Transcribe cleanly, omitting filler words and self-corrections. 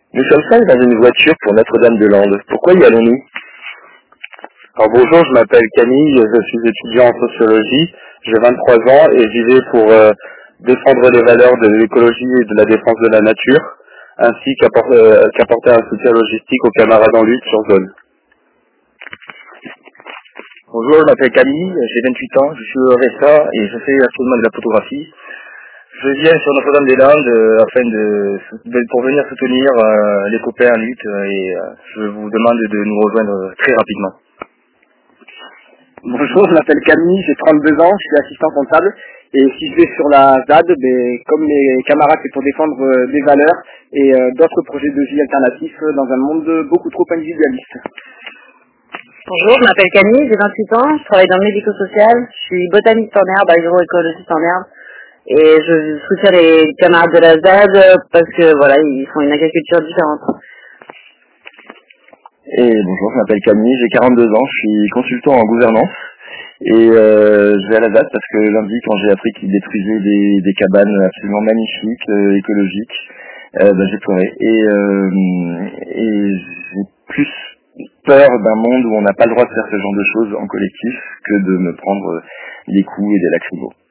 Nous sommes 5 dans une voiture pour Notre-Dame-de-Landes. Pourquoi y allons-nous? Alors bonjour, je m'appelle Camille, je suis étudiant en sociologie, j'ai 23 ans et j'y vais pour défendre les valeurs de l'écologie et de la défense de la nature, ainsi qu'apporter un soutien logistique aux camarades en lutte sur zone. Bonjour, je m'appelle Camille, j'ai 28 ans, je suis au RSA et je fais actuellement de la photographie. Je viens sur Notre-Dame-des-Landes pour venir soutenir les copains en lutte et je vous demande de nous rejoindre très rapidement. Bonjour, je m'appelle Camille, j'ai 32 ans, je suis assistant comptable et si je vais sur la ZAD, comme mes camarades, c'est pour défendre des valeurs et d'autres projets de vie alternatifs dans un monde beaucoup trop individualiste. Bonjour, je m'appelle Camille, j'ai 28 ans, je travaille dans le médico-social, je suis botaniste en herbe, agroécologiste en herbe et je soutiens les camarades de la ZAD parce que voilà, ils font une agriculture différente. Et bonjour, je m'appelle Camille, j'ai 42 ans, je suis consultant en gouvernance et je vais à la ZAD parce que lundi, quand j'ai appris qu'ils détruisaient des cabanes absolument magnifiques, écologiques, j'ai pleuré. Et j'ai plus peur d'un monde où on n'a pas le droit de faire ce genre de choses en collectif que de me prendre des coups et des lacrymos.